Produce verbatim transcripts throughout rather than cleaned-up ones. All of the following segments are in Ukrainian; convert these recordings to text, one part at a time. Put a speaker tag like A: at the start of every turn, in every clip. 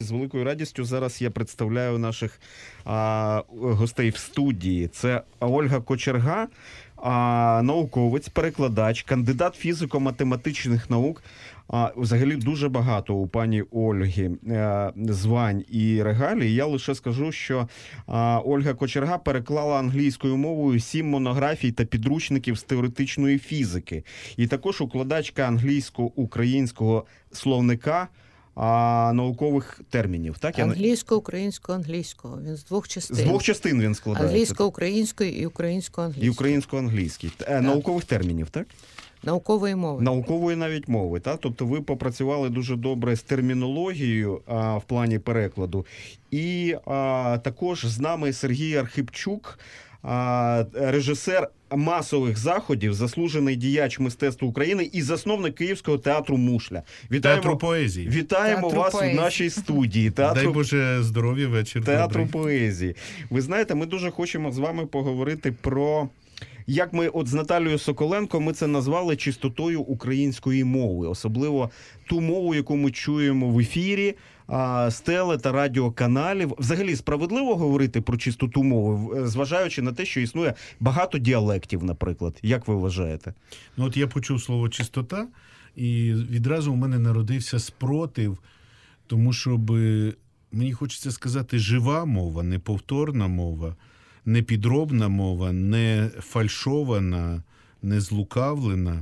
A: з великою радістю зараз я представляю наших а, гостей в студії. Це Ольга Кочерга, а, науковець, перекладач, кандидат фізико-математичних наук. А, взагалі дуже багато у пані Ольги а, звань і регалій. Я лише скажу, що а, Ольга Кочерга переклала англійською мовою сім монографій та підручників з теоретичної фізики. І також укладачка англійсько-українського словника а, наукових термінів. Так?
B: Англійсько-українського, англійського. Він з двох частин.
A: З двох частин він складається.
B: Англійсько-української і українсько-англійської.
A: І українсько-англійський. Так. Наукових термінів, так?
B: Наукової мови.
A: Наукової навіть мови. Так? Тобто ви попрацювали дуже добре з термінологією а, в плані перекладу. І а, також з нами Сергій Архипчук, а, режисер масових заходів, заслужений діяч мистецтва України і засновник Київського театру «Мушля». Вітаємо,
C: Театру поезії.
A: Вітаємо
B: Театру
A: вас
B: поезії.
A: у нашій студії. Театру...
C: Дай Боже здоров'я, вечір
A: Театру
C: добрий.
A: поезії. Ви знаєте, ми дуже хочемо з вами поговорити про... Як ми от з Наталією Соколенко, ми це назвали чистотою української мови. Особливо ту мову, яку ми чуємо в ефірі, а, з теле- та радіоканалів. Взагалі, справедливо говорити про чистоту мови, зважаючи на те, що існує багато діалектів, наприклад. Як ви вважаєте?
C: Ну от я почув слово «чистота», і відразу у мене народився спротив, тому що би, мені хочеться сказати, жива мова, неповторна мова, не підробна мова, не фальшована, не злукавлена.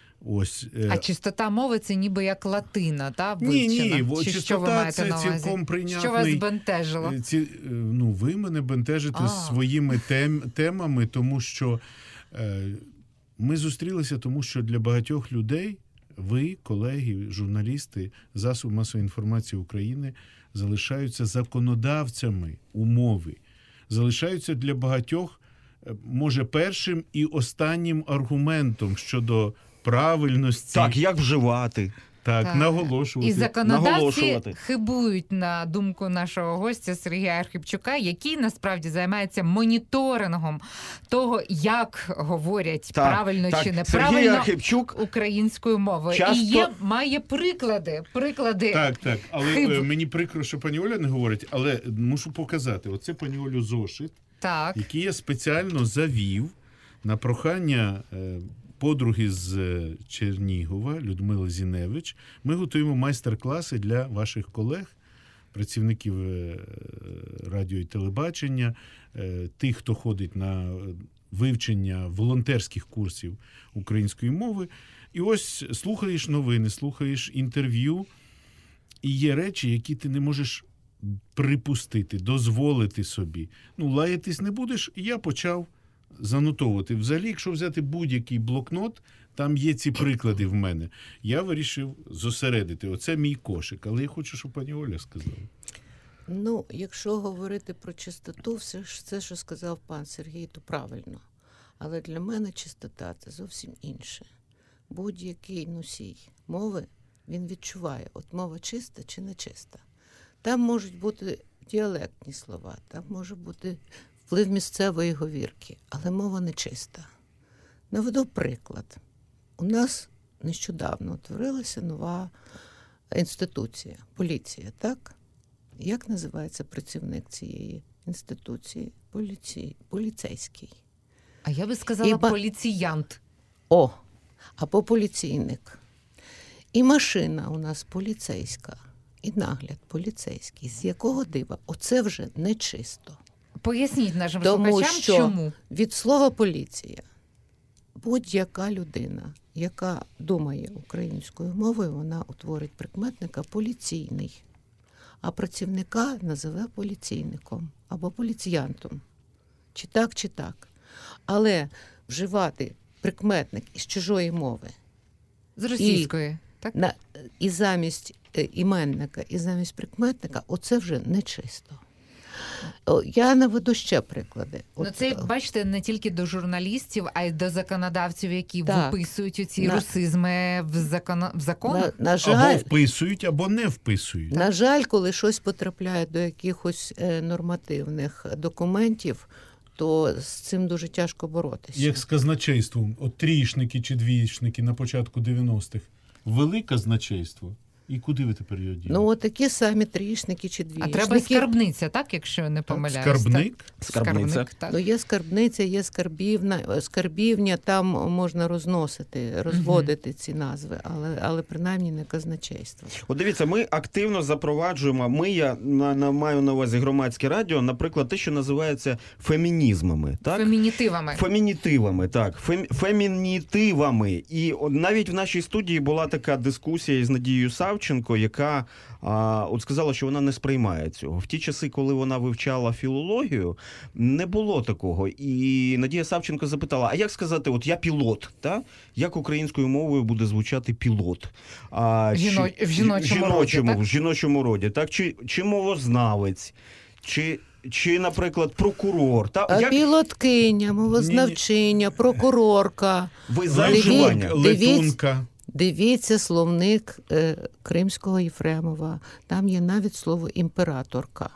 C: Ось.
D: А чистота мови – це ніби як латина, та,
C: Ні,
D: вивчена?
C: ні,
D: Чи що ви
C: чистота
D: маєте
C: – це
D: на увазі?
C: цілком прийнятний...
D: Що вас збентежило?
C: Ці, ну, ви мене бентежите
D: А.
C: своїми тем, темами, тому що е, ми зустрілися, тому що для багатьох людей ви, колеги, журналісти, засоби масової інформації України залишаються законодавцями умови. Залишаються для багатьох, може, першим і останнім аргументом щодо правильності.
A: Так, як вживати?
C: Так,
D: Так.
C: наголошувати.
D: І законодавці
A: наголошувати.
D: хибують, на думку нашого гостя Сергія Архипчука, який насправді займається моніторингом того, як говорять
A: Так,
D: правильно
A: так.
D: чи
A: Сергій
D: неправильно
A: Архипчук
D: українською мовою.
A: часто-
D: І є, має приклади. Приклади.
C: Так, так. Але
D: Хиб.
C: е, мені прикро, що пані Оля не говорить, але мушу показати. Оце пані Олю зошит,
D: Так.
C: який я спеціально завів на прохання е, подруги з е, Чернігова, Людмили Зіневич. Ми готуємо майстер-класи для ваших колег, працівників е, радіо і телебачення, е, тих, хто ходить на вивчення волонтерських курсів української мови. І ось слухаєш новини, слухаєш інтерв'ю, і є речі, які ти не можеш припустити, дозволити собі. Ну, лаятись не будеш, і я почав занотовувати. Взагалі, якщо взяти будь-який блокнот, там є ці приклади в мене. Я вирішив зосередити. Оце мій кошик. Але я хочу, щоб пані Оля сказала.
B: Ну, якщо говорити про чистоту, все ж це, що сказав пан Сергій, то правильно. Але для мене чистота – це зовсім інше. Будь-який носій мови, він відчуває, от мова чиста чи не чиста. Там можуть бути діалектні слова, там може бути вплив місцевої говірки, але мова не чиста. Наведу приклад. У нас нещодавно утворилася нова інституція, поліція, так? Як називається працівник цієї інституції? Поліцій, поліцейський.
D: А я би сказала
B: І ба-
D: поліціянт.
B: О, або поліційник. І машина у нас поліцейська, і нагляд поліцейський. З якого дива? Оце вже не чисто.
D: Поясніть нашим
B: Тому
D: слухачам,
B: що
D: чому.
B: від слова поліція будь-яка людина, яка думає українською мовою, вона утворить прикметника поліційний, а працівника називе поліційником або поліціянтом. Чи так, чи так. Але вживати прикметник із чужої мови
D: З російської. Так?
B: на, і замість е, іменника, і замість прикметника, оце вже нечисто. О, я наведу ще приклади.
D: Ну,
B: От,
D: це,
B: е,
D: бачите, не тільки до журналістів, а й до законодавців, які
B: Так.
D: виписують оці
B: На-
D: русизми в, закон... в законах.
B: на, на
C: Або
B: жаль,
C: вписують, або не вписують.
B: На жаль, коли щось потрапляє до якихось е, нормативних документів, то з цим дуже тяжко боротися.
C: Як з казначейством. От трієчники чи двієчники на початку дев'яностих. Ввели казначейство. І куди ви тепер його діли?
B: Ну, от такі самі трішники чи
D: А
B: двічники.
D: треба скарбниця, так, якщо не помиляюсь?
C: Скарбник?
D: Так.
A: Скарбниця.
D: Скарбник, так.
B: Ну, є скарбниця, є скарбівна, скарбівня, там можна розносити, розводити ці назви, але, але принаймні не казначейство.
A: От дивіться, ми активно запроваджуємо, ми, я на, на, маю на увазі громадське радіо, наприклад, те, що називається фемінізмами. Так?
D: Фемінітивами.
A: Фемінітивами, так. Фем, фемінітивами. І от навіть в нашій студії була така дискусія із Надією Савченко, яка а, от сказала, що вона не сприймає цього. В ті часи, коли вона вивчала філологію, не було такого. І Надія Савченко запитала, а як сказати, от я пілот, та? Як українською мовою буде звучати пілот? А,
D: Жіно...
A: чи-
D: В жіночому,
A: жіночому,
D: роді,
A: в жіночому роді, так? Чи, чи мовознавець, чи, чи, наприклад, прокурор. Та,
B: А
A: як
B: пілоткиня, мовознавчиня, прокурорка.
A: ви за
B: Диві-
A: вживання?
C: Летунка.
B: Дивіться словник е, Кримського Єфремова. Там є навіть слово імператорка,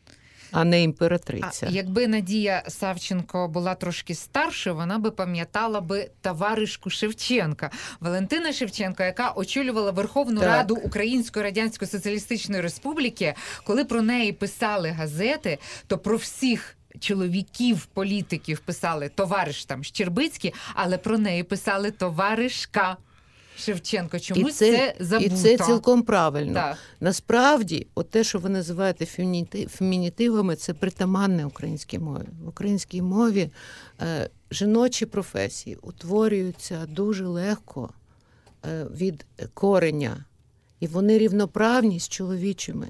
B: а не імператриця.
D: А якби Надія Савченко була трошки старшою, вона би пам'ятала би товаришку Шевченка, Валентина Шевченко, яка очолювала Верховну
B: Так.
D: Раду Української Радянської Соціалістичної Республіки. Коли про неї писали газети, то про всіх чоловіків, політиків писали товариш там Щербицький, але про неї писали товаришка Шевченко. Чомусь це,
B: і
D: забуто.
B: це цілком правильно.
D: Так.
B: Насправді, от те, що ви називаєте фемініти- фемінітивами, це притаманне українській мові. В українській мові е, жіночі професії утворюються дуже легко е, від кореня, і вони рівноправні з чоловічими.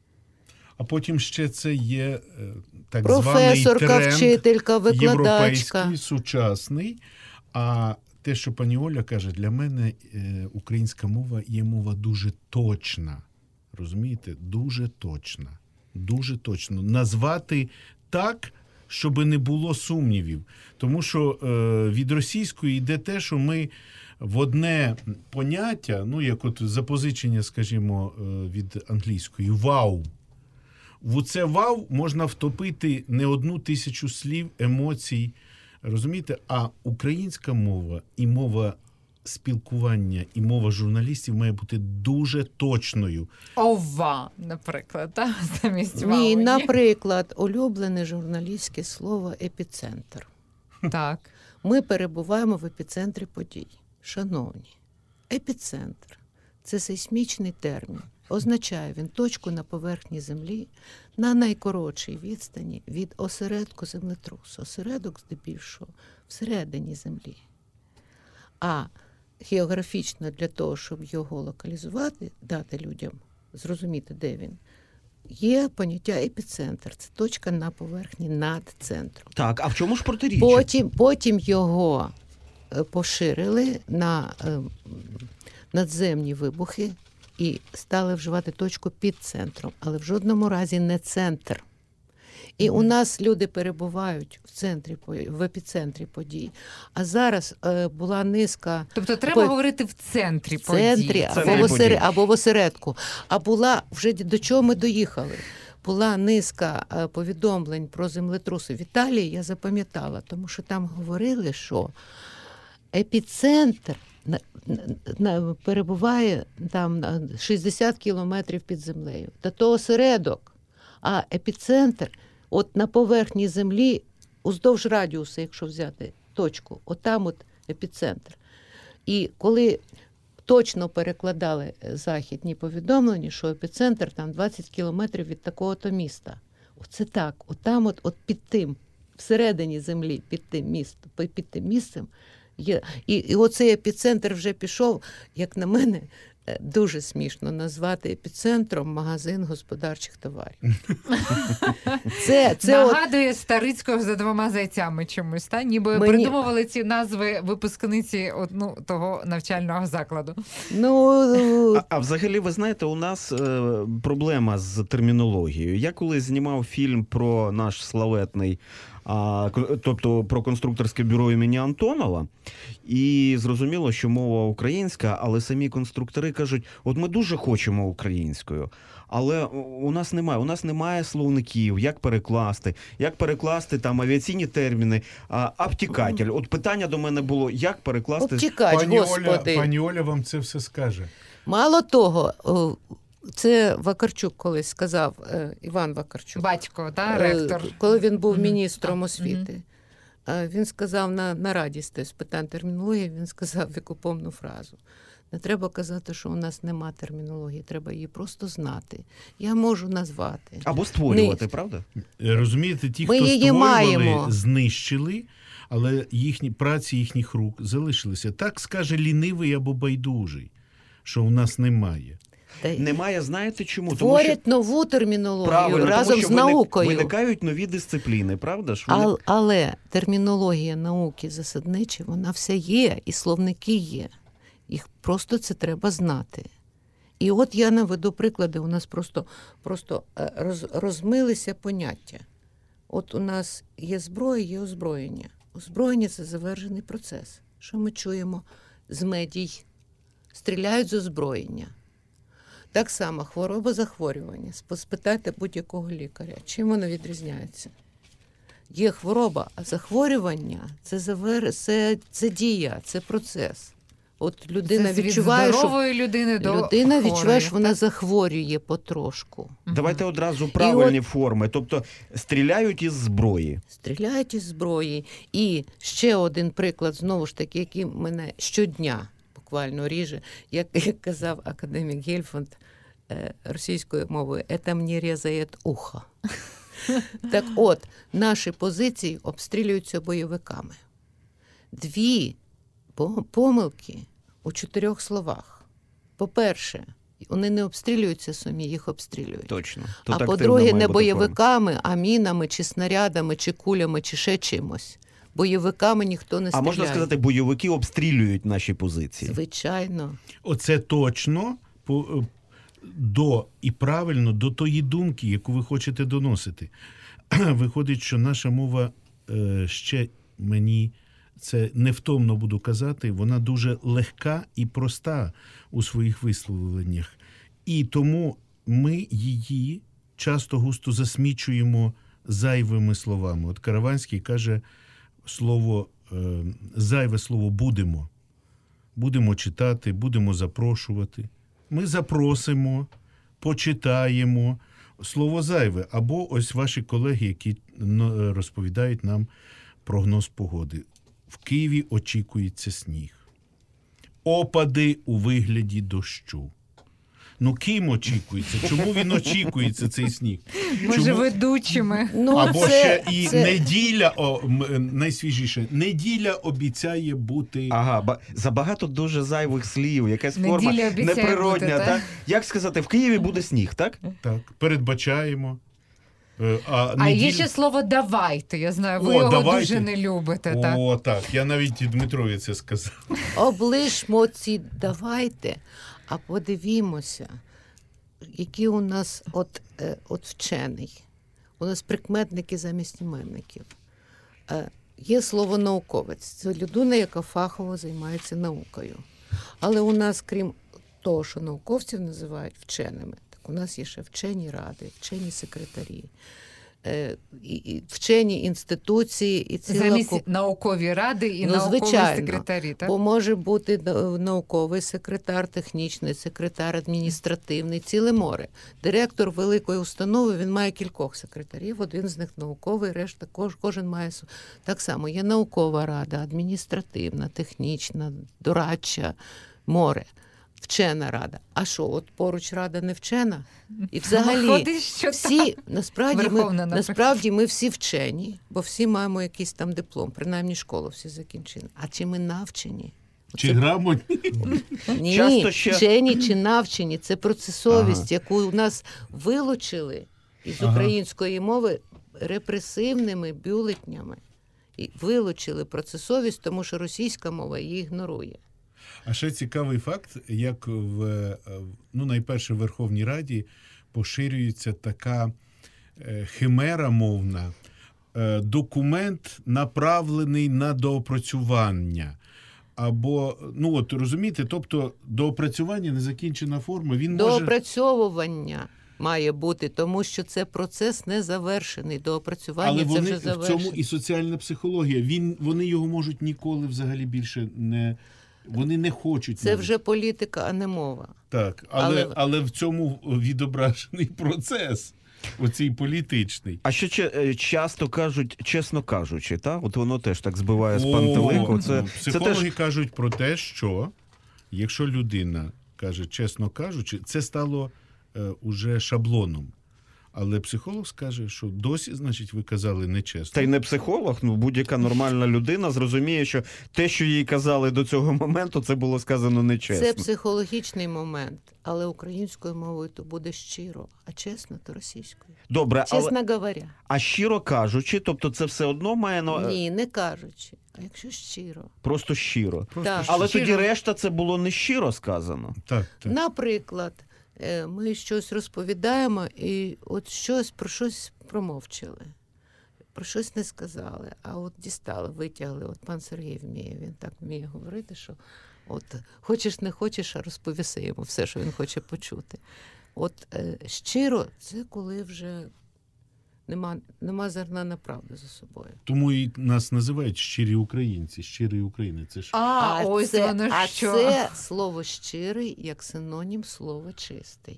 C: А потім ще це є е, так
B: Професорка,
C: званий тренд
B: вчителька, викладачка.
C: європейський, сучасний. А те, що пані Оля каже, для мене е, українська мова є мова дуже точна. Розумієте? Дуже точна. Дуже точно. Назвати так, щоб не було сумнівів. Тому що е, від російської йде те, що ми в одне поняття, ну, як от запозичення, скажімо, е, від англійської «вау». В це «вау» можна втопити не одну тисячу слів, емоцій, розумієте? А українська мова і мова спілкування, і мова журналістів має бути дуже точною.
D: Ова, наприклад, так? Замість
B: Ні,
D: вау,
B: наприклад, улюблене журналістське слово «епіцентр».
D: Так.
B: Ми перебуваємо в епіцентрі подій. Шановні, епіцентр – це сейсмічний термін. Означає він точку на поверхні Землі на найкоротшій відстані від осередку землетрусу. Осередок, здебільшого, всередині Землі. А географічно для того, щоб його локалізувати, дати людям зрозуміти, де він, є поняття епіцентр. Це точка на поверхні над центром.
A: Так, а в чому ж протиріччя?
B: Потім, потім його е, поширили на е, надземні вибухи і стали вживати точку під центром, але в жодному разі не центр. І у нас люди перебувають в центрі, в епіцентрі подій. А зараз е, була низка
D: Тобто треба
B: По-
D: говорити в центрі
B: в центрі
D: подій.
B: або,
A: Центрі
B: в осер...
A: подій.
B: або в осередку. А була вже до чого ми доїхали. Була низка е, повідомлень про землетруси в Італії, я запам'ятала, тому що там говорили, що епіцентр на, на, на, перебуває там на шістдесят кілометрів під землею. Та то осередок, а епіцентр от на поверхні землі, уздовж радіуса, якщо взяти точку, отам от епіцентр. І коли точно перекладали західні повідомлення, що епіцентр там двадцять кілометрів від такого-то міста. Оце так, отам от, от під тим, всередині землі, під тим містом, під тим місцем є. І, і оцей епіцентр вже пішов, як на мене, дуже смішно назвати епіцентром магазин господарчих товарів. Це, це от,
D: Нагадує Старицького за двома зайцями чомусь, та? Ніби
B: Мені-
D: придумували ці назви випускниці от, ну, того навчального закладу.
B: ну,
A: А, а взагалі, ви знаєте, у нас е, проблема з термінологією. Я коли знімав фільм про наш славетний, а, ко- тобто про конструкторське бюро імені Антонова, і зрозуміло, що мова українська, але самі конструктори кажуть, от ми дуже хочемо українською, але у нас немає, у нас немає словників, як перекласти, як перекласти там авіаційні терміни, а, обтікатель. От питання до мене було, як перекласти...
B: обтікач,
C: Пані Оля,
B: господи.
C: пані Оля вам це все скаже.
B: Мало того, о, це Вакарчук колись сказав, е, Іван Вакарчук,
D: Батько, та,
B: е,
D: ректор.
B: коли він був
D: Мгм.
B: міністром
D: А,
B: освіти. Е, Він сказав на, на раді з з питань термінології, він сказав викупомну фразу. Не треба казати, що у нас нема термінології, треба її просто знати. Я можу назвати.
A: Або створювати, правда?
C: Розумієте, ті,
B: Ми
C: хто
B: її
C: створювали,
B: маємо.
C: знищили, але їхні праці їхніх рук залишилися. Так скаже лінивий або байдужий, що у нас немає.
B: Та й
A: Немає, знаєте чому? Тому що
B: Творять нову термінологію
A: правильно,
B: разом
A: тому, що
B: з
A: виник-
B: наукою.
A: виникають нові дисципліни, правда ж? Вони-
B: А, але термінологія науки засадничі, вона вся є, і словники є. Їх просто це треба знати. І от я наведу приклади, у нас просто, просто е, роз, розмилися поняття. От у нас є зброя, є озброєння. Озброєння – це завершений процес. Що ми чуємо з медій? Стріляють з озброєння. Так само хвороба, захворювання. Спо- Спитайте будь-якого лікаря, чим воно відрізняється. Є хвороба, а захворювання – це, завер... це, це дія, це процес. От людина
D: Це від
B: відчуває, що
D: здорової людини до
B: людина відчуває,
D: хворої,
B: що вона
D: так?
B: захворює потрошку.
A: Давайте одразу правильні форми. Тобто стріляють із зброї.
B: Стріляють із зброї. І ще один приклад, знову ж таки, який мене щодня буквально ріже, як, як казав академік Гельфанд е, російською мовою, «Это мені різає ухо». Так от, наші позиції обстрілюються бойовиками. Дві по- помилки у чотирьох словах. По-перше, вони не обстрілюються самі, їх обстрілюють.
A: Точно.
B: А
A: Тут активна
B: по-друге,
A: має
B: не
A: бути
B: бойовиками, а мінами, чи снарядами, чи кулями, чи ще чимось. Бойовиками ніхто не
A: форма. А
B: стріляє.
A: можна сказати, бойовики обстрілюють наші позиції.
B: Звичайно.
C: Оце точно по, до і правильно до тої думки, яку ви хочете доносити. Виходить, що наша мова е, ще мені це невтомно буду казати, вона дуже легка і проста у своїх висловленнях. І тому ми її часто густо засмічуємо зайвими словами. От Караванський каже слово, е, зайве слово «будемо». Будемо читати, будемо запрошувати. Ми запросимо, почитаємо. Слово зайве. Або ось ваші колеги, які ну, розповідають нам прогноз погоди. В Києві очікується сніг. Опади у вигляді дощу. Ну, ким очікується? Чому він очікується, цей сніг?
D: Може,
C: Чому?
D: ведучими.
B: Ну,
C: Або
B: це,
C: ще і
B: це...
C: неділя, о, м, найсвіжіше, неділя обіцяє бути...
A: Ага, ба- забагато дуже зайвих слів, якась
D: Неділя
A: форма
D: обіцяє
A: неприродня.
D: бути,
A: так?
D: так?
A: Як сказати, в Києві буде сніг, так?
C: Так, передбачаємо. Е, А,
D: А є
C: неділь-
D: ще слово «давайте». Я знаю, ви
C: О,
D: його
C: давайте.
D: дуже не любите. Так?
C: О, так. Я навіть і Дмитрові це сказав.
B: Облишмо ці давайте, а подивімося, які у нас от, е, от вчений. У нас прикметники замість іменників. Е, Є слово науковець. Це людина, яка фахово займається наукою. Але у нас, крім того, що науковців називають вченими, так у нас є ще вчені ради, вчені секретарі, е, і, і вчені інституції і ціла
D: Замість
B: куп-
D: наукові ради і
B: Ну,
D: наукові
B: звичайно.
D: секретарі. Так?
B: Бо може бути на- науковий секретар, технічний секретар, адміністративний, ціле море. Директор великої установи, він має кількох секретарів, один з них науковий, решта кож, кожен має св- так само. Є наукова рада, адміністративна, технічна, дорадча, море. Вчена рада. А що, от поруч рада не вчена? І взагалі
D: Виходить, що
B: всі, насправді, ми,
D: Верховна, наприклад.
B: насправді ми всі вчені, бо всі маємо якийсь там диплом, принаймні школу всі закінчили. А чи ми навчені?
C: Чи
B: Це-
C: грамотні?
B: Ні,
A: Часто ще-
B: вчені чи навчені. Це процесовість,
A: Ага.
B: яку у нас вилучили із
C: Ага.
B: української мови репресивними бюлетнями. І вилучили процесовість, тому що російська мова її ігнорує.
C: А ще цікавий факт, як в, е, ну, найперше в Верховній Раді поширюється така е, химера мовна, е, документ направлений на доопрацювання. Або, ну от розумієте, тобто доопрацювання, незакінчена форма, він може...
B: Доопрацьовування має бути, тому що це процес не завершений. Доопрацювання
C: Але
B: це
C: вони
B: вже
C: в цьому
B: завершено.
C: і соціальна психологія. Він, вони його можуть ніколи взагалі більше не Вони не хочуть.
B: Це
C: навіть.
B: вже політика, а не мова.
C: Так, але,
B: Але-
C: але в цьому відображений процес, оцій політичний.
A: А ще че- е, часто кажуть, чесно кажучи, та? От воно теж так збиває з
C: О,
A: пантелику. Це,
C: ну,
A: це
C: психологи
A: теж
C: кажуть про те, що якщо людина каже, чесно кажучи, це стало е, уже шаблоном. Але психолог скаже, що досі, значить, ви казали нечесно.
A: та й не психолог, ну будь-яка нормальна людина зрозуміє, що те, що їй казали до цього моменту, це було сказано нечесно.
B: Це психологічний момент, але українською мовою то буде щиро, а чесно то російською.
A: Добре, але
B: Чесно говоря.
A: а щиро кажучи, тобто це все одно має на
B: Ні, не кажучи. А якщо щиро.
A: просто щиро.
C: Просто
B: Так.
C: що-
A: Але
D: Щиро.
A: тоді решта це було не щиро сказано.
C: Так, так.
B: Наприклад, е, ми щось розповідаємо і от щось про щось промовчали, про щось не сказали, а от дістали, витягли. От пан Сергій вміє, він так вміє говорити, що от хочеш не хочеш, а розповіси йому все, що він хоче почути. От е, щиро, це коли вже нема, нема зерна неправди за собою.
C: Тому і нас називають щирі українці, щирий українець. Це ж
D: А, ось
B: це,
D: воно
B: а
D: що.
B: це слово щирий як синонім слова чистий.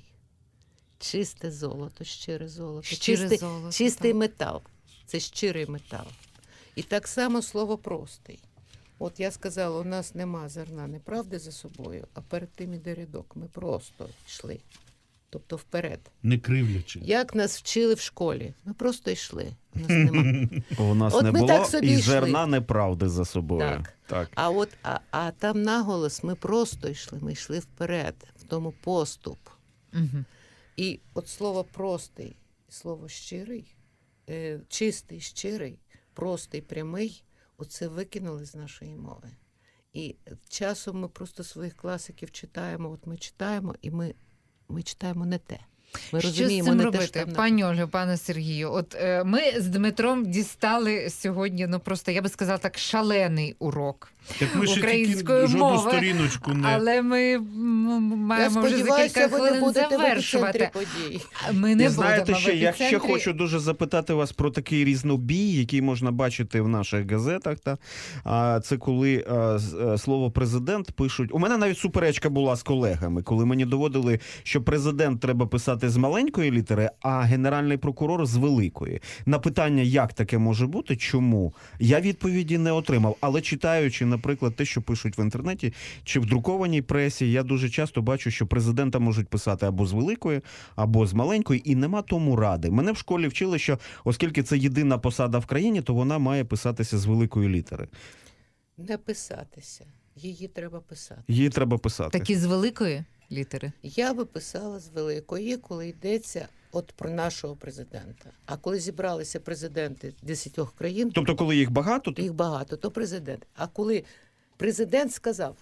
B: Чисте золото, щире золото,
D: Щире
B: чистий,
D: золото,
B: чистий
D: так.
B: метал. Це щирий метал. І так само слово простий. От я сказала, у нас нема зерна неправди за собою, а перед тим іде рядок. Ми просто йшли. Тобто вперед.
C: не кривлячи.
B: Як нас вчили в школі? Ми просто йшли. У нас нема.
A: У нас
B: От
A: не
B: ми
A: було
B: так собі
A: і
B: йшли.
A: зерна неправди за собою.
B: Так.
A: так.
B: А от а, а там наголос ми просто йшли, ми йшли вперед, в тому поступ.
D: Мгм.
B: І от слово простий, слово щирий, е, чистий, щирий, простий, прямий, оце викинули з нашої мови. І часом ми просто своїх класиків читаємо, от ми читаємо, і ми, ми читаємо не те. Ми
D: Що з
B: розуміємо,
D: цим
B: не те, що
D: робити,
B: там
D: пані Ольго, пане Сергію? От е, ми з Дмитром дістали сьогодні, ну просто я би сказала так, шалений урок.
C: Так ми ще тільки
D: української
C: жодну
D: мови,
C: сторіночку не...
D: Але ми м,
B: Я
D: маємо вже за
B: сподіваюся,
D: кілька
B: ви не
D: хвилин
B: будете в
D: завершувати.
B: епіцентрі подій.
D: Ми не
A: І знаєте,
D: будемо
A: ще,
D: в
A: я ще
D: епіцентрі.
A: хочу дуже запитати вас про такий різнобій, який можна бачити в наших газетах. Та? А, це коли а, з- а, слово президент пишуть. У мене навіть суперечка була з колегами, коли мені доводили, що президент треба писати з маленької літери, а генеральний прокурор з великої. На питання, як таке може бути, чому, я відповіді не отримав. Але читаючи, наприклад, те, що пишуть в інтернеті чи в друкованій пресі, я дуже часто бачу, що президента можуть писати або з великої, або з маленької, і нема тому ради. Мене в школі вчили, що оскільки це єдина посада в країні, то вона має писатися з великої літери.
B: Не писатися. Її треба писати.
A: Її треба писати.
D: Такі з великої літери.
B: Я би писала з великої, коли йдеться от про нашого президента. А коли зібралися президенти десятьох країн,
A: Тобто, коли їх багато, то
B: їх багато, то президент. А коли президент сказав,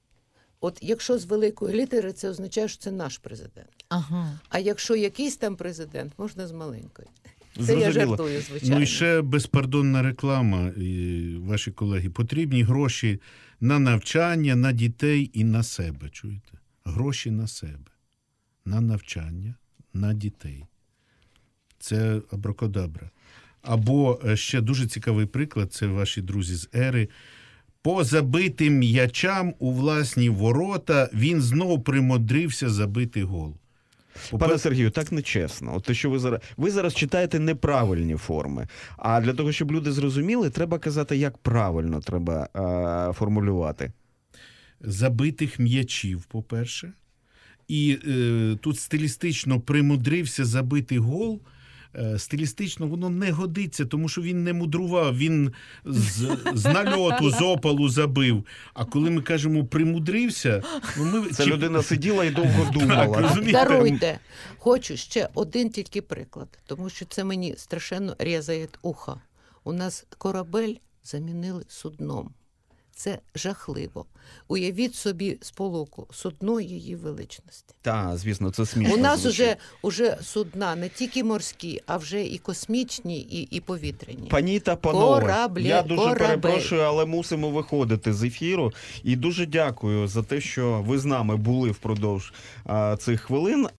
B: от якщо з великої літери, це означає, що це наш президент.
D: Ага.
B: А якщо якийсь там президент, можна з маленької. Це я
A: зрозуміло.
B: жартую, звичайно.
C: Ну і ще безпардонна реклама, і ваші колеги. Потрібні гроші на навчання, на дітей і на себе. Чуєте? Гроші на себе. На навчання, на дітей. Це абракадабра. Або е, ще дуже цікавий приклад, це ваші друзі з Ери. По забитим м'ячам у власні ворота він знов примудрився забити гол.
A: Пане Сергію, так нечесно. От те, що ви зараз ви зараз читаєте неправильні форми. А для того, щоб люди зрозуміли, треба казати, як правильно треба е, формулювати.
C: Забитих м'ячів, по-перше. І е, тут стилістично примудрився забити гол. Е, стилістично воно не годиться, тому що він не мудрував, він з, з нальоту, з опалу забив. А коли ми кажемо примудрився, ну ми
A: Це
C: чи-
A: людина сиділа і довго думала.
C: розумієте?
B: Даруйте. Хочу ще один тільки приклад, тому що це мені страшенно різає ухо. У нас корабель замінили судном. Це жахливо. Уявіть собі сполуку судно її величності.
A: Так, звісно, це смішно.
B: У нас
A: звучить.
B: уже, уже судна не тільки морські, а вже і космічні, і, і повітряні.
A: Пані та панове,
B: Кораблі,
A: я дуже
B: корабель.
A: перепрошую, але мусимо виходити з ефіру. І дуже дякую за те, що ви з нами були впродовж а, цих хвилин.